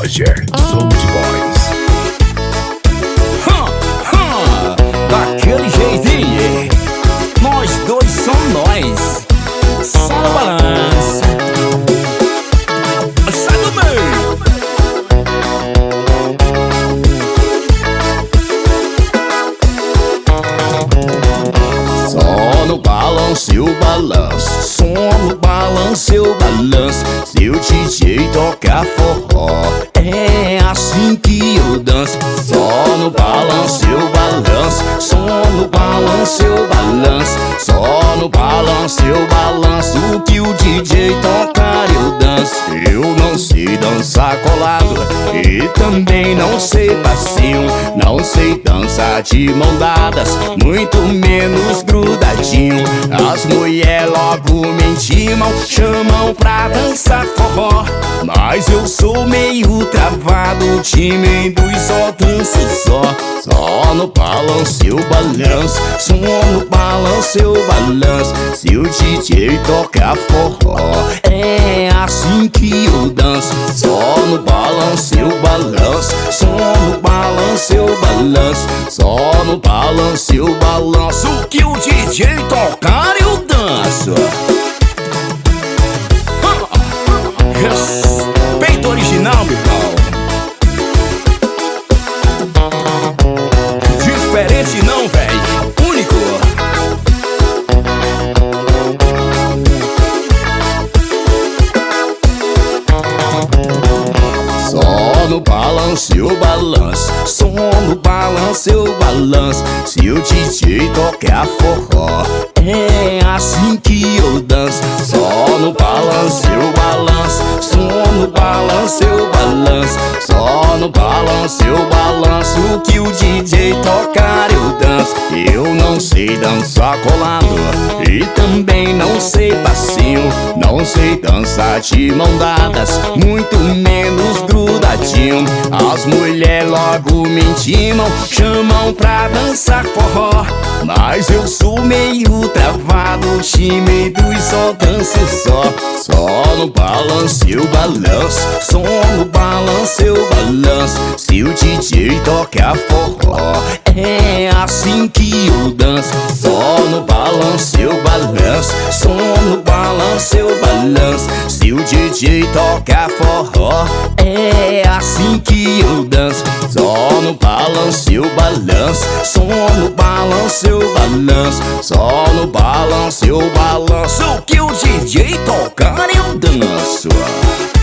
Roger, Sound Boys. Daquele jeitinho, nós dois somos nós. Só no balanço. Sai do meio. Só no balanço e o balanço. Só no balanço e o balanço. Se o DJ tocar forró, é assim que eu danço. Só no balanço e o balanço. Só no balanço e o balanço. Só no balanço e o balanço. O que o DJ tocar eu danço. Eu não sei dançar colado e também não sei passinho. Não sei dançar de mão dadas, muito menos grudadinho. As mulher logo me intimam, chamam pra dançar forró, mas eu sou meio travado, tímido e só danço só. Só no balanço e o balanço. Só no balanço e o balanço. Se o DJ tocar forró, é assim que eu danço. Só no balanço e o balanço. Só no balanço e o balanço. Só no balanço e o balanço. O que o DJ tocar eu danço. Respeito original, meu irmão. Diferente não, véi, único. Só no balanço e o balanço. Só no balanço e o balanço. Se o DJ tocar forró, é assim que eu danço. Só no balanço e o balanço. Só no balanço e o balanço. Só no balanço e o balanço. O que o DJ tocar eu danço. Eu não sei dançar colado e também não sei passinho. Não sei dançar de mão dadas, muito menos grudadinho. As mulher logo me intimam, chamam pra dançar forró, mas eu sou meio travado, tímido e só danço só. Só no balanço e o balanço. Só no balanço e o balanço. Se o DJ tocar forró, é assim que eu danço. Só no balanço e o balanço. Só no balanço e o balanço. Se o DJ tocar forró, é assim que eu danço. Só no balanço e o balanço. Só no balanço e o balanço. Só no balanço e o balanço. O que o DJ tocar eu danço.